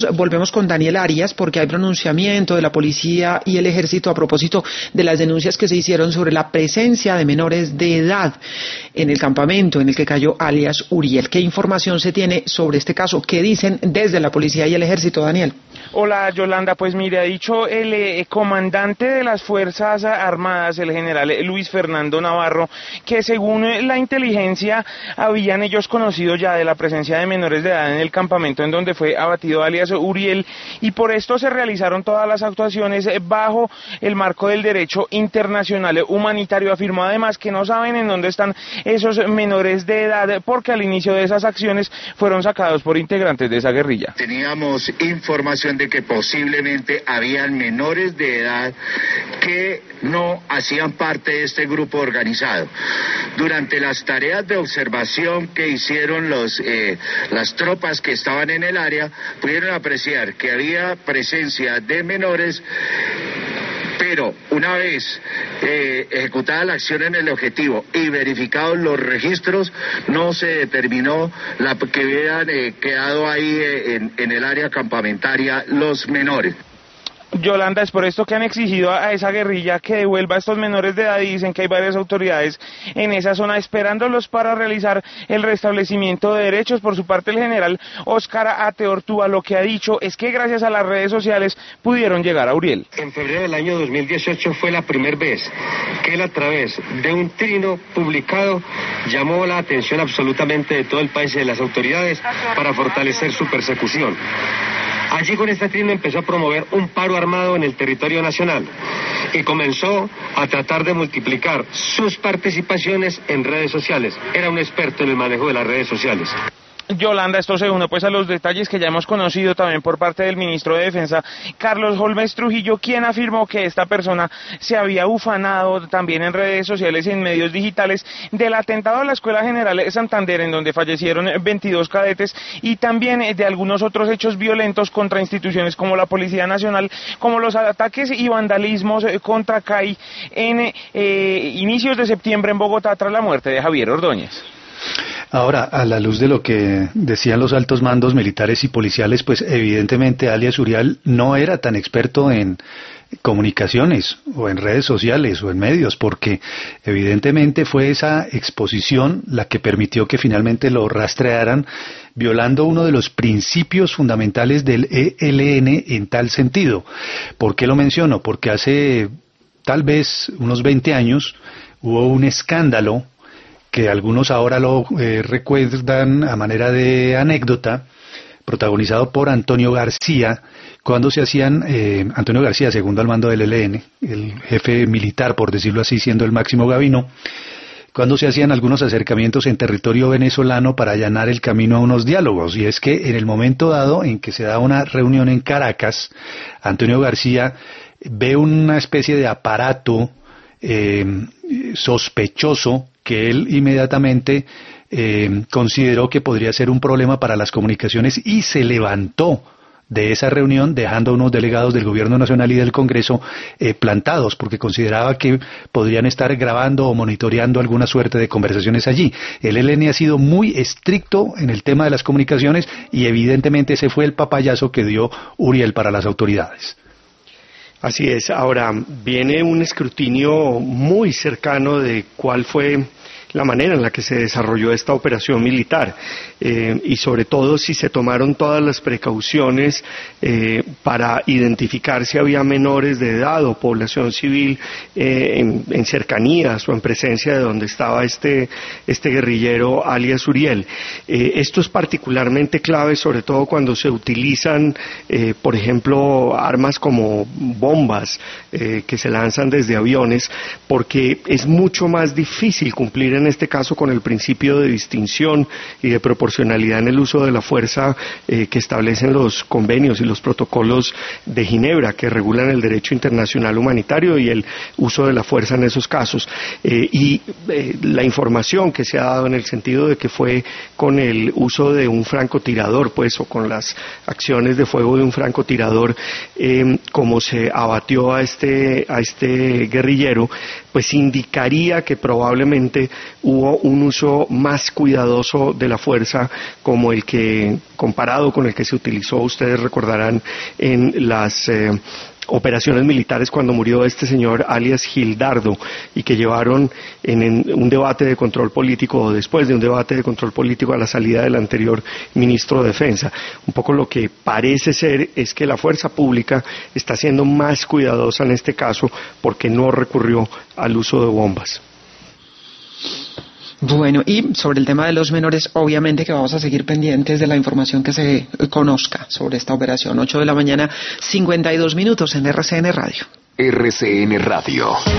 Volvemos con Daniel Arias porque hay pronunciamiento de la policía y el ejército a propósito de las denuncias que se hicieron sobre la presencia de menores de edad en el campamento en el que cayó alias Uriel. ¿Qué información se tiene sobre este caso? ¿Qué dicen desde la policía y el ejército, Daniel? Hola Yolanda, pues mire, ha dicho el comandante de las Fuerzas Armadas, el general Luis Fernando Navarro, que según la inteligencia habían ellos conocido ya de la presencia de menores de edad en el campamento en donde fue abatido alias Uriel, y por esto se realizaron todas las actuaciones bajo el marco del derecho internacional humanitario. Afirmó además que no saben en dónde están esos menores de edad porque al inicio de esas acciones fueron sacados por integrantes de esa guerrilla. Teníamos información de que posiblemente habían menores de edad que no hacían parte de este grupo organizado. Durante las tareas de observación que hicieron las tropas que estaban en el área, pudieron apreciar que había presencia de menores, pero una vez ejecutada la acción en el objetivo y verificados los registros, no se determinó que hubieran quedado ahí en el área campamentaria los menores. Yolanda, es por esto que han exigido a esa guerrilla que devuelva a estos menores de edad y dicen que hay varias autoridades en esa zona esperándolos para realizar el restablecimiento de derechos. Por su parte, el general Óscar Ateortúa lo que ha dicho es que gracias a las redes sociales pudieron llegar a Uriel. En febrero del año 2018 fue la primera vez que él, a través de un trino publicado, llamó la atención absolutamente de todo el país y de las autoridades para fortalecer su persecución. Allí con este trino empezó a promover un paro armado en el territorio nacional y comenzó a tratar de multiplicar sus participaciones en redes sociales. Era un experto en el manejo de las redes sociales. Yolanda, esto se une pues a los detalles que ya hemos conocido también por parte del ministro de Defensa, Carlos Holmes Trujillo, quien afirmó que esta persona se había ufanado también en redes sociales y en medios digitales del atentado a la Escuela General de Santander, en donde fallecieron 22 cadetes, y también de algunos otros hechos violentos contra instituciones como la Policía Nacional, como los ataques y vandalismos contra CAI en inicios de septiembre en Bogotá tras la muerte de Javier Ordóñez. Ahora, a la luz de lo que decían los altos mandos militares y policiales, pues evidentemente alias Uriel no era tan experto en comunicaciones o en redes sociales o en medios, porque evidentemente fue esa exposición la que permitió que finalmente lo rastrearan, violando uno de los principios fundamentales del ELN en tal sentido. ¿Por qué lo menciono? Porque hace tal vez unos 20 años hubo un escándalo que algunos ahora lo recuerdan a manera de anécdota, protagonizado por Antonio García, cuando se hacían, Antonio García, segundo al mando del ELN, el jefe militar, por decirlo así, siendo el máximo gabino, cuando se hacían algunos acercamientos en territorio venezolano para allanar el camino a unos diálogos. Y es que en el momento dado en que se da una reunión en Caracas, Antonio García ve una especie de aparato sospechoso que él inmediatamente consideró que podría ser un problema para las comunicaciones y se levantó de esa reunión dejando a unos delegados del Gobierno Nacional y del Congreso plantados porque consideraba que podrían estar grabando o monitoreando alguna suerte de conversaciones allí. El ELN ha sido muy estricto en el tema de las comunicaciones y evidentemente ese fue el papayazo que dio Uriel para las autoridades. Así es. Ahora viene un escrutinio muy cercano de cuál fue la manera en la que se desarrolló esta operación militar y sobre todo si se tomaron todas las precauciones para identificar si había menores de edad o población civil en cercanías o en presencia de donde estaba este guerrillero alias Uriel. Esto es particularmente clave, sobre todo cuando se utilizan, por ejemplo, armas como bombas que se lanzan desde aviones, porque es mucho más difícil cumplir en este caso con el principio de distinción y de proporcionalidad en el uso de la fuerza que establecen los convenios y los protocolos de Ginebra que regulan el derecho internacional humanitario y el uso de la fuerza en esos casos. La información que se ha dado en el sentido de que fue con el uso de un francotirador, pues, o con las acciones de fuego de un francotirador, como se abatió a este guerrillero, pues indicaría que probablemente hubo un uso más cuidadoso de la fuerza, como el que, comparado con el que se utilizó, ustedes recordarán, en las operaciones militares cuando murió este señor alias Gildardo, y que llevaron en un debate de control político, o después de un debate de control político, a la salida del anterior ministro de Defensa. Un poco lo que parece ser es que la fuerza pública está siendo más cuidadosa en este caso porque no recurrió al uso de bombas. Bueno, y sobre el tema de los menores, obviamente que vamos a seguir pendientes de la información que se conozca sobre esta operación. 8 de la mañana, 52 minutos en RCN Radio. RCN Radio.